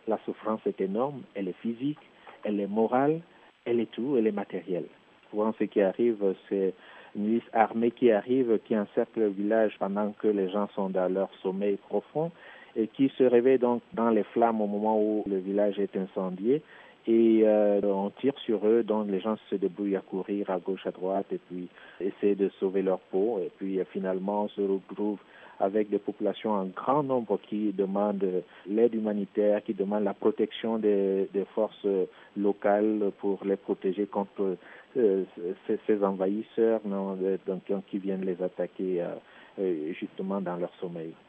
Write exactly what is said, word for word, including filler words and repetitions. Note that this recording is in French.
La souffrance est énorme, elle est physique, elle est morale, elle est tout, elle est matérielle. Souvent, ce qui arrive, c'est une milice armée qui arrive, qui encercle le village pendant que les gens sont dans leur sommeil profond et qui se réveille donc dans les flammes au moment où le village est incendié. Et euh, on tire sur eux, donc les gens se débrouillent à courir à gauche, à droite, et puis essayer de sauver leur peau. Et puis euh, finalement, on se retrouve avec des populations en grand nombre qui demandent l'aide humanitaire, qui demandent la protection des, des forces locales pour les protéger contre euh, ces, ces envahisseurs non, donc, qui viennent les attaquer euh, justement dans leur sommeil.